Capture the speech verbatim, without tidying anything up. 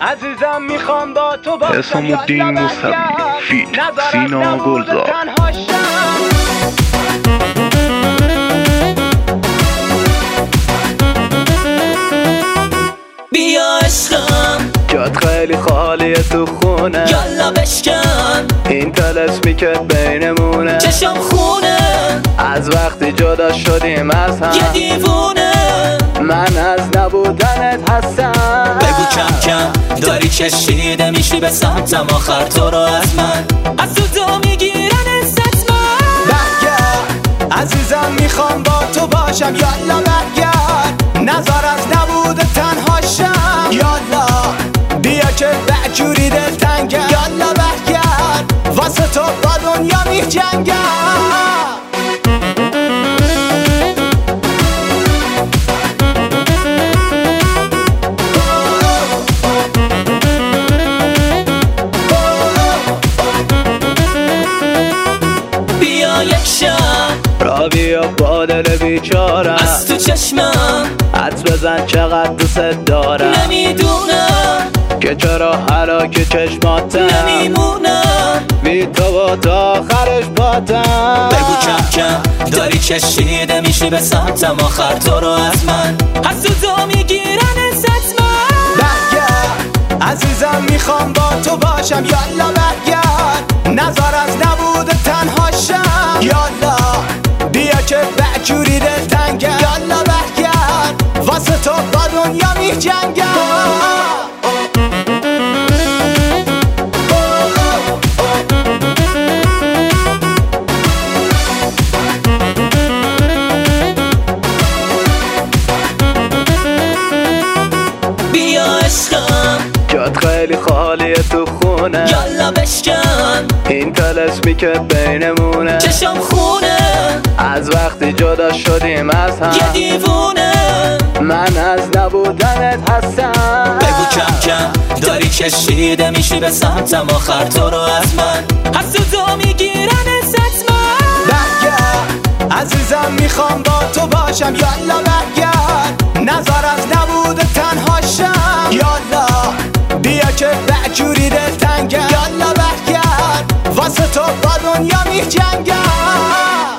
عزیزم میخوام با تو باشم، حسام الدین موسوی فیت سینا گلزار. بیا عشقم جات خیلی خالیه تو خونه، یالا بشکن این طلسمی که بینمونه، چشم خونه از وقتی جدا شدیم از هم، یه دیوونه من از نبودنت هستم. بگو کم کم داری کشیده میشی به سمتم، آخر تو رو از من از تو دو میگیرن ست من. برگرد عزیزم میخوام با تو باشم، یالا برگرد نظر از نبود تنهاشم، یالا بیا که بجوری دل تنگم، یالا برگرد واسه تو با دنیا میجنگم. بیا یک شب را بیا با دل بیچارم، از تو چشمم حدس بزن چقدر دوست دارم، نمیدونم که چرا حلاک چشماتم، نمیمونم بی تو و تا آخرش باتم. بگو کم کم داری کشیده میشی به سمتم، آخر تو رو از من از تو دو میگیرن ست من. برگرد عزیزم میخوام با تو باشم، یالا برگرد نظر از نبود تنهاشم، یالا بیا که بجوری دل تنگم، یالا برگرد واسه تو با دنیا میجنگم. بیا عشقم جات خیلی خالیه تو خونه، یالا بشکن این طلسمی که بینمونه، چشم خونه از وقتی جدا شدیم از هم، یه دیوونه من از نبودنت هستم. بگو کم کم داری کشیده میشی به سمتم، آخر تو رو از من از تو دو میگیرن ست من. برگرد عزیزم میخوام با تو باشم، یالا برگرد نظر از نبود تنهاشم، یالا بیا که بجوری دل تنگم، یالا برگرد واسه تو با دنیا میجنگم.